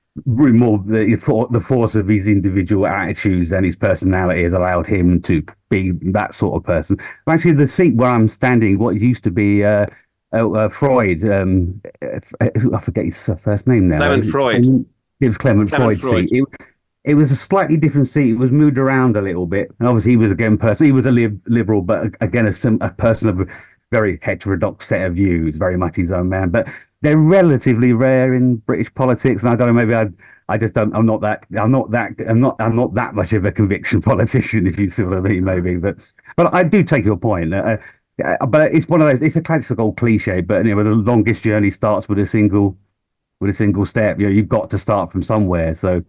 more the, the force of his individual attitudes and his personality has allowed him to be that sort of person. Actually, the seat where I'm standing, what used to be uh, uh, uh, Freud, um, I forget his first name now. Clement Freud. It was Clement, Clement Freud's Freud. seat. It, It was a slightly different seat. It was moved around a little bit. And obviously, he was again person. He was a lib- liberal, but again, a, sim- a person of a very heterodox set of views, very much his own man. But they're relatively rare in British politics. And I don't know, maybe I, I just don't. I'm not that. I'm not that. I'm not. I'm not that much of a conviction politician, if you see what I mean. Maybe, but but I do take your point. Uh, uh, but it's one of those. It's a classical cliche. But you know, the longest journey starts with a single, with a single step. You know, you've got to start from somewhere. So.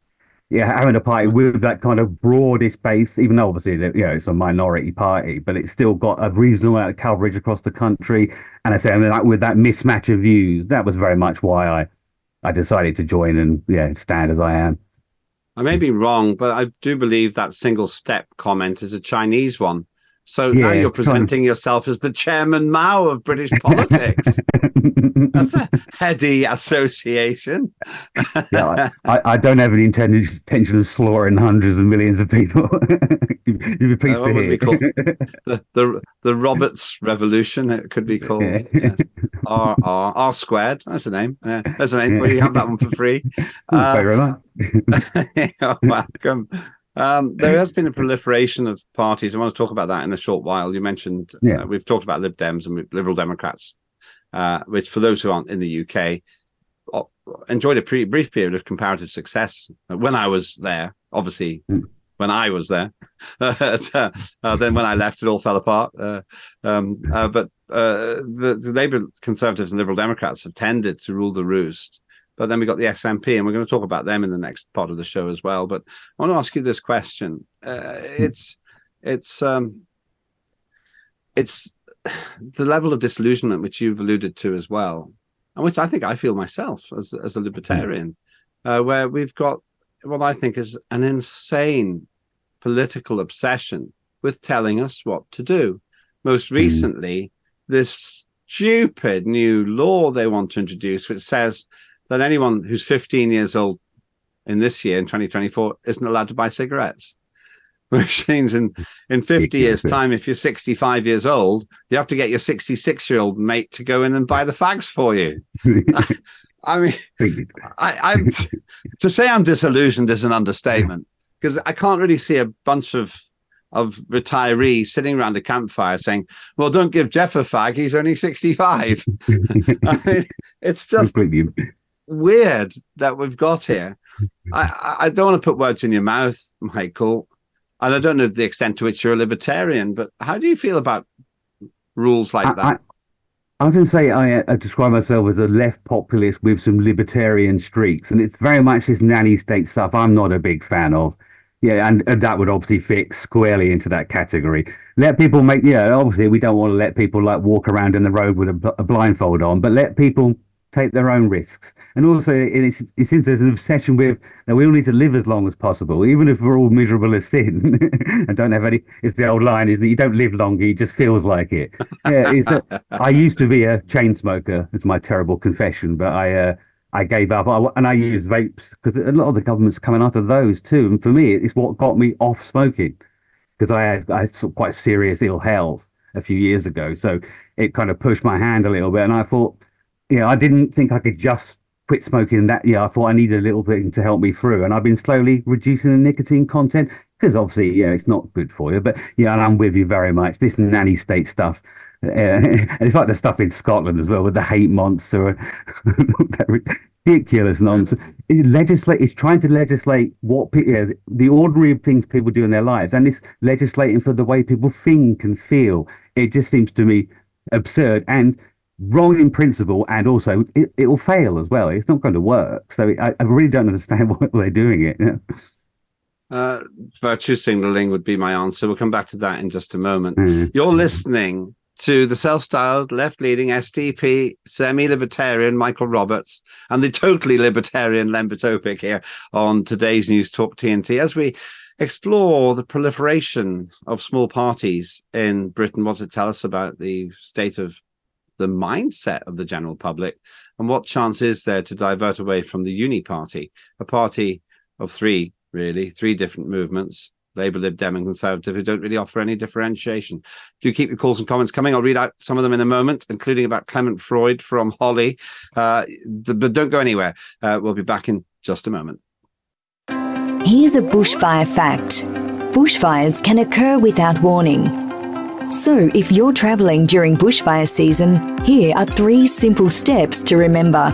Yeah, having a party with that kind of broadish base, even though obviously you know it's a minority party, but it's still got a reasonable amount of coverage across the country. And I say, I mean, like, with that mismatch of views, that was very much why I, I decided to join and yeah, stand as I am. I may be wrong, but I do believe that single step comment is a Chinese one. So yeah, now you're presenting China. yourself as the Chairman Mao of British politics. That's a heady association. yeah, I, I don't have any intention, intention of slaughtering hundreds of millions of people. You'd be pleased uh, to hear. The, the the Roberts Revolution, it could be called. Yeah. Yes. R R R squared. That's a name. Yeah, that's a name. Yeah. Well, you have that one for free. Uh, very much. You're welcome. Um, there has been a proliferation of parties. I want to talk about that in a short while. You mentioned yeah. uh, we've talked about Lib Dems and Liberal Democrats, uh, which for those who aren't in the U K, uh, enjoyed a pretty brief period of comparative success when I was there. Obviously, mm. when I was there, uh, uh, then when I left, it all fell apart. Uh, um, uh, but uh, the, the Labour Conservatives and Liberal Democrats have tended to rule the roost. But then we got the S N P, and we're going to talk about them in the next part of the show as well. But I want to ask you this question: uh, it's it's um, it's the level of disillusionment which you've alluded to as well, and which I think I feel myself as as a libertarian, uh, where we've got what I think is an insane political obsession with telling us what to do. Most recently, this stupid new law they want to introduce, which says that anyone who's fifteen years old in this year, in twenty twenty-four, isn't allowed to buy cigarettes. which means in, in fifty years' time, if you're sixty-five years old, you have to get your sixty-six-year-old mate to go in and buy the fags for you. I mean, I, I'm to say I'm disillusioned is an understatement, because I can't really see a bunch of of retirees sitting around a campfire saying, well, don't give Jeff a fag, he's only sixty-five. I mean, it's just weird that we've got here. I, I don't want to put words in your mouth, Michael, and I don't know the extent to which you're a libertarian, but how do you feel about rules like I, that? I, I often say I, I describe myself as a left populist with some libertarian streaks, and it's very much this nanny state stuff I'm not a big fan of. Yeah, and, and that would obviously fit squarely into that category. Let people make, yeah, obviously we don't want to let people like walk around in the road with a, a blindfold on, but let people take their own risks. And also it, it seems there's an obsession with that we all need to live as long as possible, even if we're all miserable as sin and don't have any, it's the old line, isn't it? You don't live longer, it just feels like it. Yeah, it's a, I used to be a chain smoker. It's my terrible confession, but I, uh, I gave up, I, and I use vapes because a lot of the government's coming out of those too. And for me, it's what got me off smoking, because I had, I had sort of quite serious ill health a few years ago. So it kind of pushed my hand a little bit. And I thought, you know, I didn't think I could just quit smoking that. Yeah, I thought I needed a little bit to help me through. And I've been slowly reducing the nicotine content because obviously, yeah, it's not good for you. But yeah, and I'm with you very much. This nanny state stuff. Uh, and it's like the stuff in Scotland as well with the hate monster. Ridiculous nonsense. It legislate. It's trying to legislate what pe- you know, the ordinary things people do in their lives, and it's legislating for the way people think and feel. It just seems to me absurd and wrong in principle, and also it, it will fail as well. It's not going to work. So I, I really don't understand why they're doing it. Uh, virtue signaling would be my answer. We'll come back to that in just a moment. Mm. You're listening to the self-styled, left-leaning S D P semi-libertarian Michael Roberts and the totally libertarian Lembit Öpik here on today's News Talk T N T as we explore the proliferation of small parties in Britain. What does it tell us about the state of the mindset of the general public, and what chance is there to divert away from the Uni Party, a party of three, really, three different movements, Labour, Lib Dem and Conservative, who don't really offer any differentiation. Do keep your calls and comments coming. I'll read out some of them in a moment, including about Clement Freud from Holly. Uh, but don't go anywhere. Uh, we'll be back in just a moment. Here's a bushfire fact. Bushfires can occur without warning. So if you're travelling during bushfire season, here are three simple steps to remember.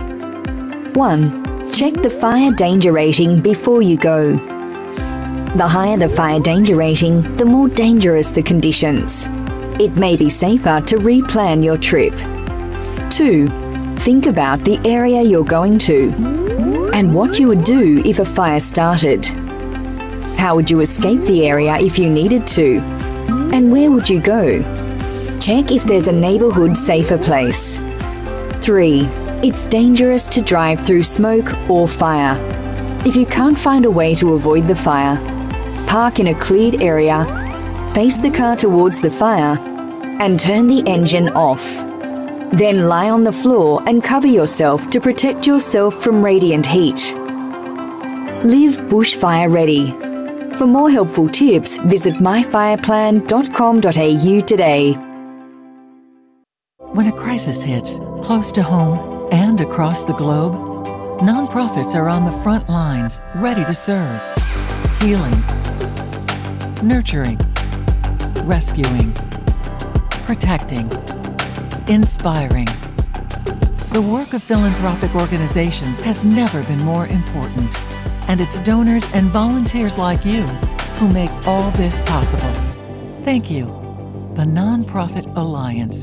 One, check the fire danger rating before you go. The higher the fire danger rating, the more dangerous the conditions. It may be safer to replan your trip. Two, think about the area you're going to and what you would do if a fire started. How would you escape the area if you needed to? And where would you go? Check if there's a neighbourhood safer place. Three, it's dangerous to drive through smoke or fire. If you can't find a way to avoid the fire, park in a cleared area, face the car towards the fire, and turn the engine off. Then lie on the floor and cover yourself to protect yourself from radiant heat. Live bushfire ready. For more helpful tips, visit my fire plan dot com dot a u today. When a crisis hits, close to home and across the globe, nonprofits are on the front lines, ready to serve. Healing, nurturing, rescuing, protecting, inspiring. The work of philanthropic organizations has never been more important, and it's donors and volunteers like you who make all this possible. Thank you. The Nonprofit Alliance.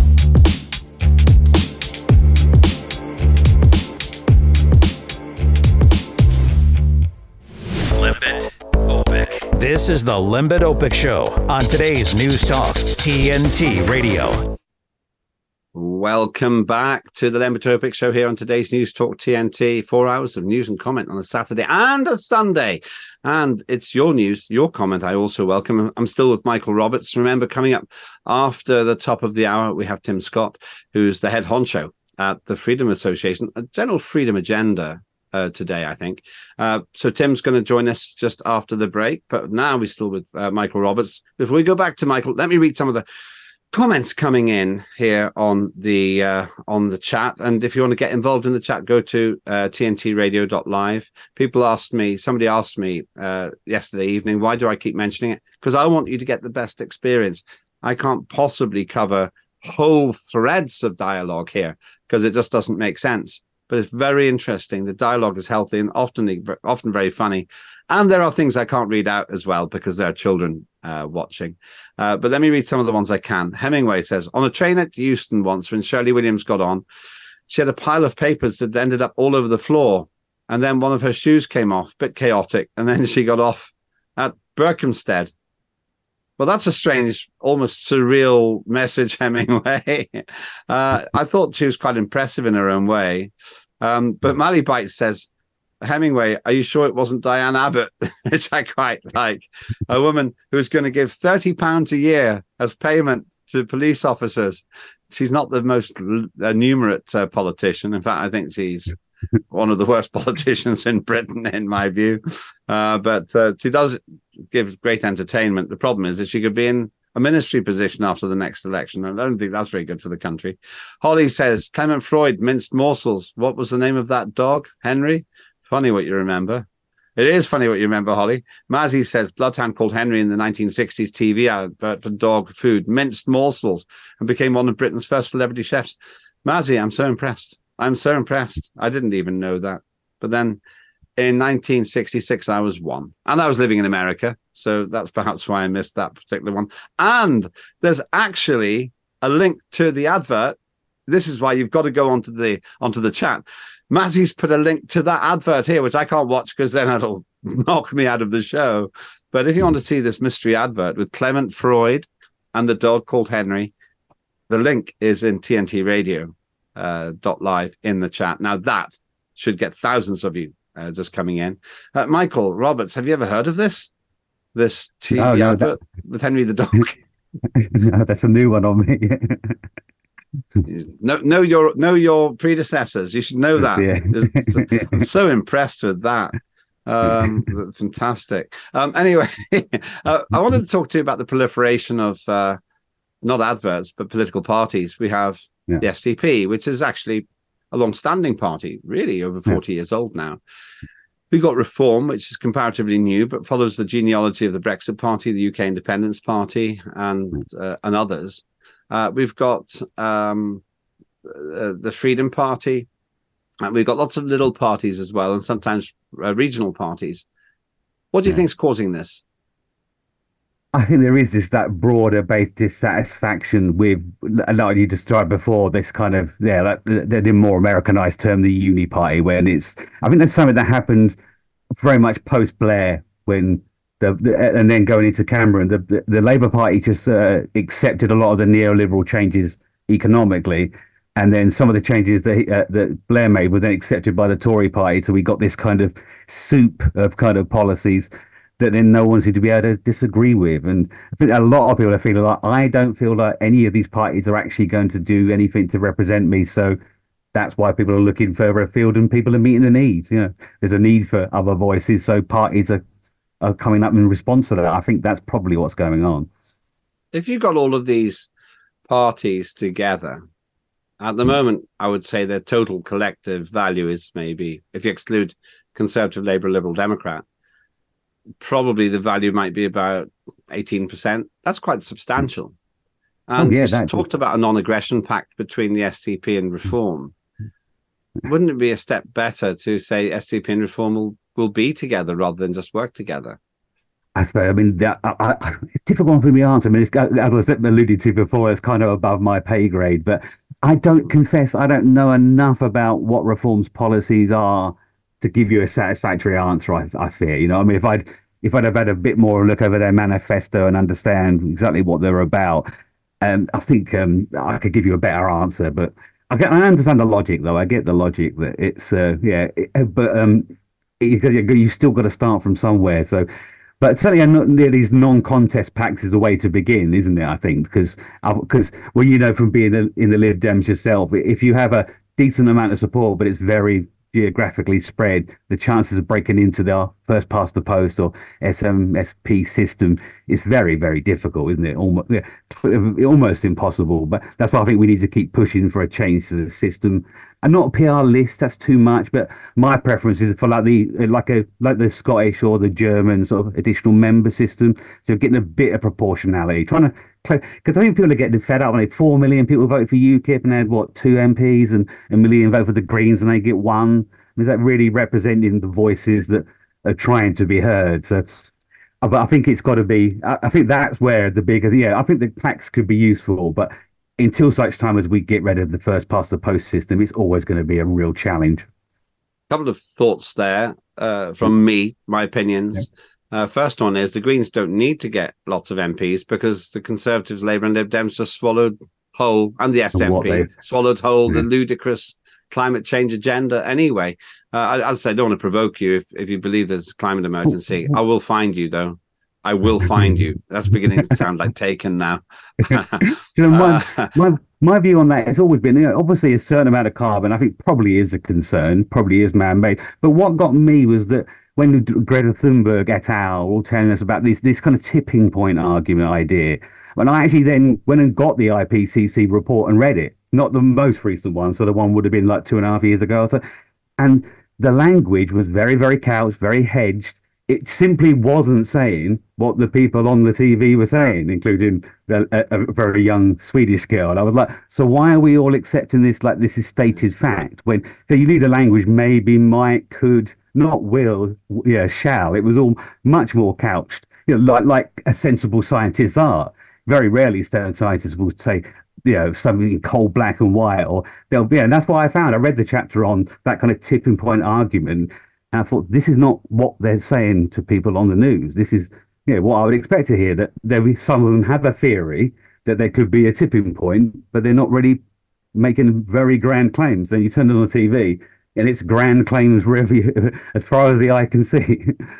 Lembit Öpik. This is the Lembit Öpik Show on today's News Talk T N T Radio. Welcome back to the Lembit Öpik Show here on today's News Talk T N T. Four hours of news and comment on a Saturday and a Sunday. And it's your news, your comment I also welcome. I'm still with Michael Roberts. Remember, coming up after the top of the hour, we have Tim Scott, who's the head honcho at the Freedom Association, a general freedom agenda uh, today, I think. Uh, so Tim's going to join us just after the break. But now we're still with uh, Michael Roberts. Before we go back to Michael, let me read some of the comments coming in here on the uh, on the chat. And if you want to get involved in the chat, go to uh, T N T radio dot live. People asked me, somebody asked me uh, yesterday evening, why do I keep mentioning it? Because I want you to get the best experience. I can't possibly cover whole threads of dialogue here because it just doesn't make sense. But it's very interesting. The dialogue is healthy and often often very funny. And there are things I can't read out as well because there are children uh, watching. Uh, but let me read some of the ones I can. Hemingway says, on a train at Euston once when Shirley Williams got on, she had a pile of papers that ended up all over the floor. And then one of her shoes came off, bit chaotic. And then she got off at Berkhamsted. Well, that's a strange, almost surreal message, Hemingway. uh, I thought she was quite impressive in her own way. Um, but Mally Bites says, Hemingway, are you sure it wasn't Diane Abbott? Which I quite like. A woman who's going to give thirty pounds a year as payment to police officers. She's not the most uh, numerate uh, politician. In fact, I think she's one of the worst politicians in Britain, in my view. Uh, but uh, she does give great entertainment. The problem is that she could be in a ministry position after the next election. I don't think that's very good for the country. Holly says, Clement Freud, minced morsels. What was the name of that dog? Henry? Funny what you remember. It is funny what you remember, Holly. Mazzy says, Bloodhound called Henry in the nineteen sixties T V advert for dog food, minced morsels, and became one of Britain's first celebrity chefs. Mazzy, I'm so impressed. I'm so impressed. I didn't even know that. But then in nineteen sixty-six, I was one. And I was living in America. So that's perhaps why I missed that particular one. And there's actually a link to the advert. This is why you've got to go onto the onto the chat. Mazzy's put a link to that advert here, which I can't watch because then it'll knock me out of the show. But if you want to see this mystery advert with Clement Freud and the dog called Henry, the link is in T N T radio dot live uh, in the chat. Now that should get thousands of you uh, just coming in. Uh, Michael Roberts, have you ever heard of this? This T V oh, no, advert that... with Henry the dog? No, that's a new one on me. know, know your know your predecessors. You should know that. Yeah. I'm so impressed with that. Um, fantastic. Um, anyway, uh, I wanted to talk to you about the proliferation of uh, not adverts but political parties. We have yeah. the S D P, which is actually a long-standing party, really over forty yeah. years old now. We've got Reform, which is comparatively new, but follows the genealogy of the Brexit Party, the U K Independence Party, and uh, and others. Uh, we've got um, uh, the Freedom Party. And we've got lots of little parties as well, and sometimes uh, regional parties. What do you yeah. think is causing this? I think there is this that broader based dissatisfaction with, like you described before, this kind of, yeah, that, the, the more Americanized term, the uni party, when it's, I think that's something that happened very much post Blair, when the, the and then going into Cameron, the, the, the Labour Party just uh, accepted a lot of the neoliberal changes economically. And then some of the changes that, uh, that Blair made were then accepted by the Tory party. So we got this kind of soup of kind of policies that then no one seemed to be able to disagree with. And I think a lot of people are feeling like, I don't feel like any of these parties are actually going to do anything to represent me. So that's why people are looking further afield and people are meeting the needs. You know, there's a need for other voices. So parties are, are coming up in response to that. I think that's probably what's going on. If you got all of these parties together, at the moment, I would say their total collective value is maybe, if you exclude Conservative, Labour, Liberal, Democrat, probably the value might be about eighteen percent. That's quite substantial. And oh, yeah, you that talked about a non-aggression pact between the S D P and Reform. Wouldn't it be a step better to say S D P and Reform will, will be together rather than just work together? I suppose, I mean, that, I, I, it's a difficult one for me to answer. I mean, it's, as I was alluded to before, it's kind of above my pay grade, but I don't confess, I don't know enough about what Reform's policies are to give you a satisfactory answer, I, I fear. You know, I mean, if I'd if I'd have had a bit more look over their manifesto and understand exactly what they're about, um, I think um, I could give you a better answer. But I, get, I understand the logic, though. I get the logic that it's, uh, yeah, it, but um, you, you still got to start from somewhere. So, but certainly these non-contest pacts is the way to begin, isn't it, I think? Because, because well, you know, from being in the Lib Dems yourself, if you have a decent amount of support, but it's very geographically spread, the chances of breaking into the first past the post or S M S P system is very, very difficult, isn't it? Almost, yeah, almost impossible. But that's why I think we need to keep pushing for a change to the system. And not a P R list, that's too much. But my preference is for like the like a like the Scottish or the German sort of additional member system. So getting a bit of proportionality, trying to because I think people are getting fed up when they four million people voted for UKIP and they had what two M Ps and a million vote for the Greens and they get one. Is that really representing the voices that are trying to be heard? So, but I think it's got to be. I, I think that's where the bigger. Yeah, I think the facts could be useful, but until such time as we get rid of the first past the post system, it's always going to be a real challenge. A couple of thoughts there uh, from me, my opinions. Yeah. Uh, first one is the Greens don't need to get lots of M Ps because the Conservatives, Labour and Lib Dems just swallowed whole, and the S N P swallowed whole yeah. the ludicrous climate change agenda anyway. Uh, I, as I say, I don't want to provoke you if, if you believe there's a climate emergency. I will find you, though. I will find you. That's beginning to sound like Taken now. you know, my, uh, my my view on that has always been, you know, obviously a certain amount of carbon, I think probably is a concern, probably is man-made. But what got me was that when Greta Thunberg et al. Were telling us about this this kind of tipping point argument idea, when I actually then went and got the I P C C report and read it, not the most recent one, so the one would have been like two and a half years ago or so, and the language was very, very couched, very hedged. It simply wasn't saying what the people on the T V were saying, including a, a, a very young Swedish girl. And I was like, so why are we all accepting this like this is stated fact? When so you need a language maybe, might, could, not will, yeah, shall. It was all much more couched, you know, like like a sensible scientists are. Very rarely scientists will say, you know, something in cold black and white, or they'll be, yeah, and that's why I found I read the chapter on that kind of tipping point argument. And I thought, this is not what they're saying to people on the news. This is, you know, what I would expect to hear, that there be some of them have a theory that there could be a tipping point, but they're not really making very grand claims. Then you turn it on the T V and it's grand claims wherever you, as far as the eye can see.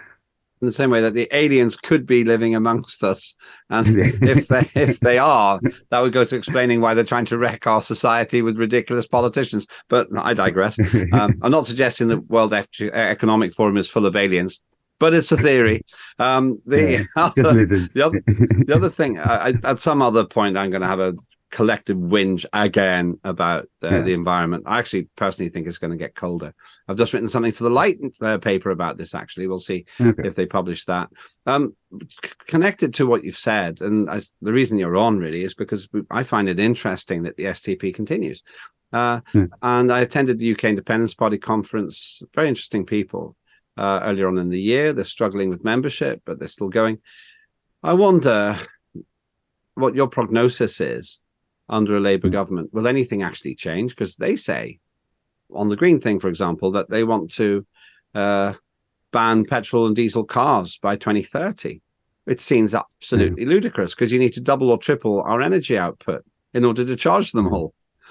In the same way that the aliens could be living amongst us, and if they if they are, that would go to explaining why they're trying to wreck our society with ridiculous politicians. But I digress. Um, I'm not suggesting the World Economic Forum is full of aliens, but it's a theory. Um, the, yeah, other, the other the other thing, I, at some other point, I'm going to have a collective whinge again about uh, yeah. the environment. I actually personally think it's going to get colder. I've just written something for the Light uh, paper about this, actually. We'll see okay. if they publish that. Um, c- connected to what you've said, and I, the reason you're on really is because I find it interesting that the S T P continues. Uh, yeah. And I attended the U K Independence Party conference. Very interesting people uh, earlier on in the year. They're struggling with membership, but they're still going. I wonder what your prognosis is under a Labour government. Will anything actually change? Because they say, on the green thing, for example, that they want to uh, ban petrol and diesel cars by twenty thirty. It seems absolutely mm. ludicrous, because you need to double or triple our energy output in order to charge them all.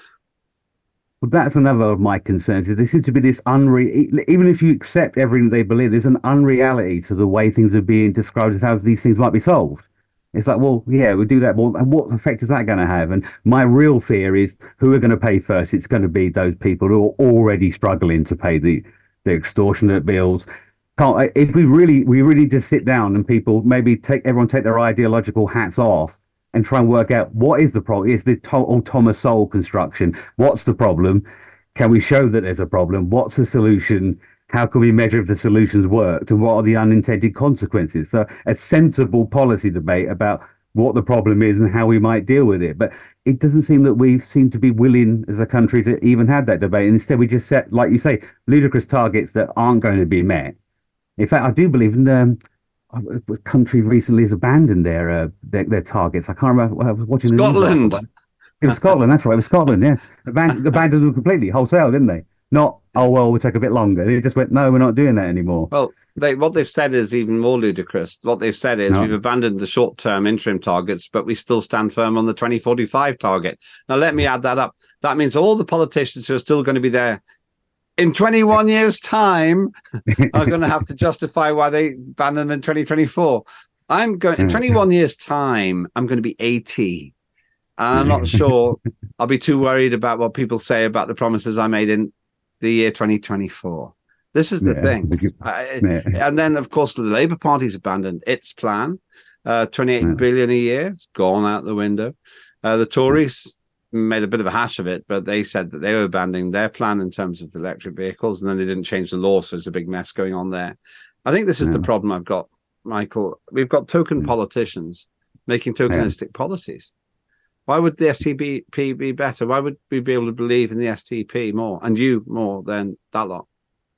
Well, that's another of my concerns. There seems to be this unreal, even if you accept everything they believe, there's an unreality to the way things are being described as how these things might be solved. It's like, well, yeah, we'll do that. Well, and what effect is that going to have? And my real fear is who are going to pay first. It's going to be those people who are already struggling to pay the, the extortionate bills. Can't, if we really, we really just sit down and people maybe take, everyone take their ideological hats off and try and work out what is the problem. Is the to- Thomas Sowell construction? What's the problem? Can we show that there's a problem? What's the solution? How can we measure if the solutions worked, and what are the unintended consequences? So a sensible policy debate about what the problem is and how we might deal with it. But it doesn't seem that we seem to be willing as a country to even have that debate. And instead we just set, like you say, ludicrous targets that aren't going to be met. In fact, I do believe in the um, country recently has abandoned their, uh, their their targets. I can't remember. I was watching Scotland. The news. It was Scotland. That's right. It was Scotland. Yeah, abandoned, abandoned them completely, wholesale, didn't they? Not, oh, well, we'll take a bit longer. They just went, no, we're not doing that anymore. Well, they, what they've said is even more ludicrous. What they've said is no. we've abandoned the short-term interim targets, but we still stand firm on the twenty forty-five target. Now, let me add that up. That means all the politicians who are still going to be there in twenty-one years' time are going to have to justify why they banned them in twenty twenty-four. I'm going, in twenty-one years' time, I'm going to be eighty. And I'm not sure I'll be too worried about what people say about the promises I made in the year twenty twenty-four. This is the Yeah. thing. I, Yeah. and then, of course, the Labour Party's abandoned its plan. Uh, twenty-eight Yeah. billion a year. It's gone out the window. Uh, the Tories made a bit of a hash of it, but they said that they were abandoning their plan in terms of electric vehicles, and then they didn't change the law, so there's a big mess going on there. I think this is the Yeah. problem I've got, Michael. We've got token politicians making tokenistic policies. Why would the S T P be better? Why would we be able to believe in the S T P more, and you more than that lot?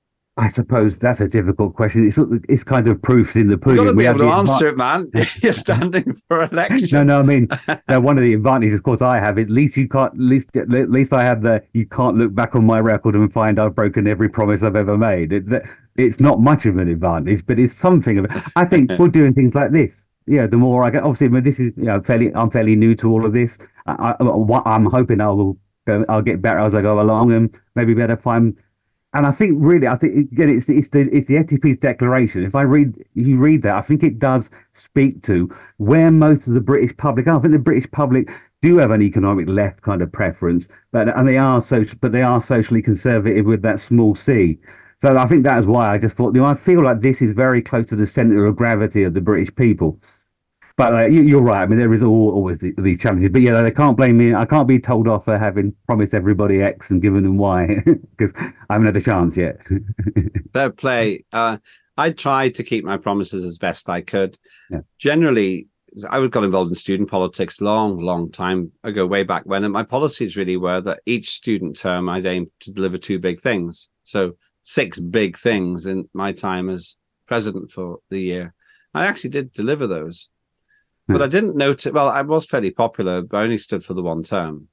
I suppose that's a difficult question. It's it's kind of proofs in the You've pudding. got to be We able have to the answer adva- it, man. You're standing for election. No, no. I mean, now one of the advantages, of course, I have. At least you can't. At least, at least I have the. You can't look back on my record and find I've broken every promise I've ever made. It, that, it's not much of an advantage, but it's something of it. I think we're doing things like this. Yeah, the more I get. Obviously, I mean, this is you know fairly. I'm fairly new to all of this. I, I, I'm hoping I will. I'll get better as I go along, and maybe better find. And I think really, I think again, it's it's the it's the S T P's declaration. If I read, you read that, I think it does speak to where most of the British public are. I think the British public do have an economic left kind of preference, but and they are so, but they are socially conservative with that small c. So I think that is why I just thought, you know, I feel like this is very close to the centre of gravity of the British people. But uh, you, you're right. I mean, there is all, always the, these challenges. But yeah, they can't blame me. I can't be told off for having promised everybody X and given them Y because I haven't had a chance yet. Fair play. Uh, I tried to keep my promises as best I could. Yeah. Generally, I got involved in student politics long, long time ago, way back when. And my policies really were that each student term I'd aim to deliver two big things. So six big things in my time as president for the year. I actually did deliver those. But I didn't notice. Well, I was fairly popular, but I only stood for the one term.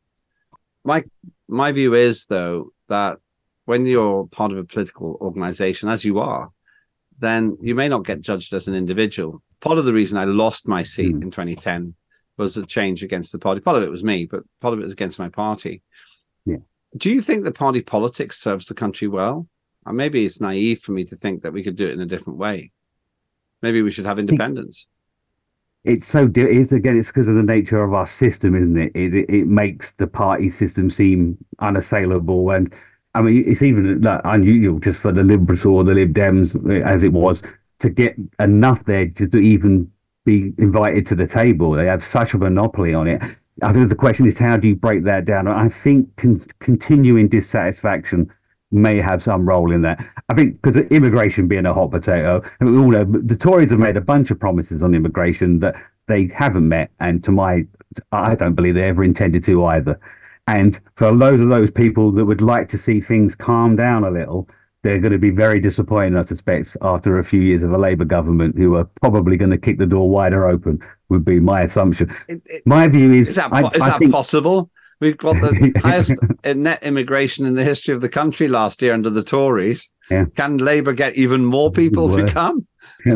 My my view is, though, that when you're part of a political organization, as you are, then you may not get judged as an individual. Part of the reason I lost my seat mm. in twenty ten was a change against the party. Part of it was me, but part of it was against my party. Yeah. Do you think that party politics serves the country well? Or maybe it's naive for me to think that we could do it in a different way. Maybe we should have independence. It's so it is again. It's because of the nature of our system, isn't it? It it, it makes the party system seem unassailable, and I mean it's even like, unusual just for the Liberals or the Lib Dems, as it was, to get enough there to, to even be invited to the table. They have such a monopoly on it. I think the question is how do you break that down? I think con- continuing dissatisfaction may have some role in that. I think because immigration being a hot potato, I mean, we all know the Tories have made a bunch of promises on immigration that they haven't met, and to my, I don't believe they ever intended to either. And for loads of those people that would like to see things calm down a little, they're going to be very disappointed, I suspect, after a few years of a Labour government who are probably going to kick the door wider open, would be my assumption. It, it, my view is... Is that, I, is I that think, possible? We've got the highest net immigration in the history of the country last year under the Tories. Yeah. Can Labour get even more people to come?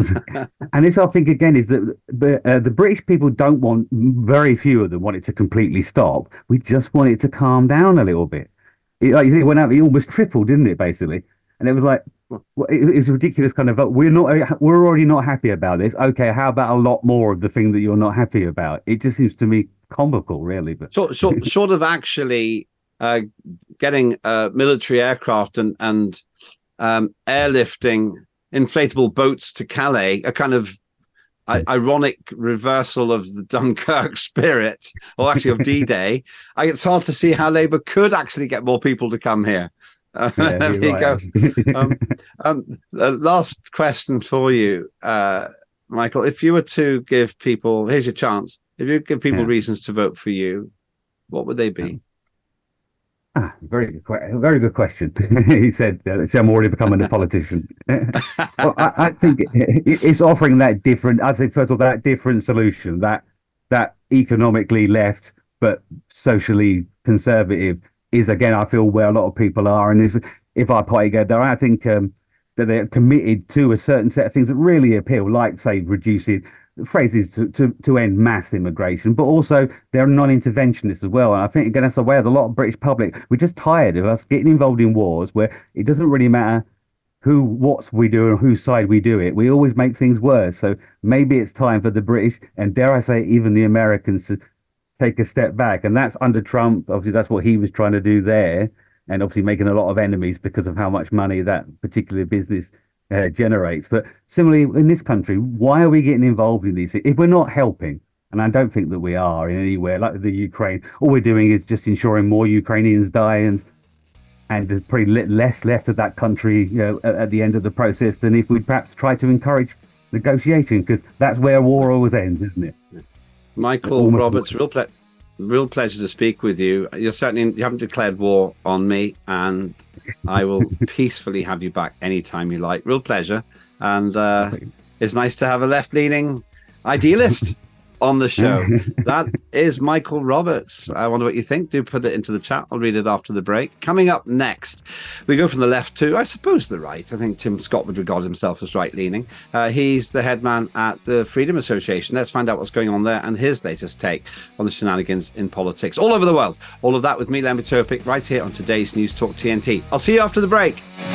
And this, I think, again, is that the, uh, the British people don't want, very few of them want it to completely stop. We just want it to calm down a little bit. It, like you see, it went out, it almost tripled, didn't it, basically? And it was like, it, it's ridiculous kind of, we're not, we're already not happy about this. Okay, how about a lot more of the thing that you're not happy about? It just seems to me comical, really. But short, short, short of actually uh, getting uh, military aircraft and and um, airlifting inflatable boats to Calais, a kind of I- ironic reversal of the Dunkirk spirit, or actually of D-Day. I, it's hard to see how Labour could actually get more people to come here. Uh, Yeah, there you right. go. um, um, the last question for you, uh, Michael. If you were to give people, here's your chance. If you give people Yeah. reasons to vote for you, what would they be? Ah, very good, que- very good question. He said, uh, so I'm already becoming a politician. Well, I, I think it, it's offering that different, I say, first of all, that different solution, that that economically left but socially conservative is, again, I feel where a lot of people are. And if, if our party go there, I think um, that they're committed to a certain set of things that really appeal, like, say, reducing phrases to, to, to end mass immigration, but also they're non-interventionists as well. And I think, again, that's the way of a lot of British public. We're just tired of us getting involved in wars where it doesn't really matter who, what we do and whose side we do it. We always make things worse. So maybe it's time for the British, and dare I say, even the Americans, to take a step back. And that's under Trump. Obviously, that's what he was trying to do there. and obviously making a lot of enemies because of how much money that particular business uh, generates. But similarly, in this country, why are we getting involved in these? If we're not helping, and I don't think that we are in anywhere, like the Ukraine, all we're doing is just ensuring more Ukrainians die, and and there's pretty less left of that country, you know, at, at the end of the process than if we perhaps try to encourage negotiation, because that's where war always ends, isn't it? Michael Roberts, real ple- real pleasure to speak with you. You're certainly you haven't declared war on me, and I will peacefully have you back anytime you like. Real pleasure, and uh, it's nice to have a left-leaning idealist on the show. That is Michael Roberts. I wonder what you think. Do put it into the chat. I'll read it after the break. Coming up next, we go from the left to, I suppose, the right. I think Tim Scott would regard himself as right-leaning. Uh, he's the head man at the Freedom Association. Let's find out what's going on there and his latest take on the shenanigans in politics all over the world. All of that with me, Len Topic, right here on today's News Talk T N T. I'll see you after the break.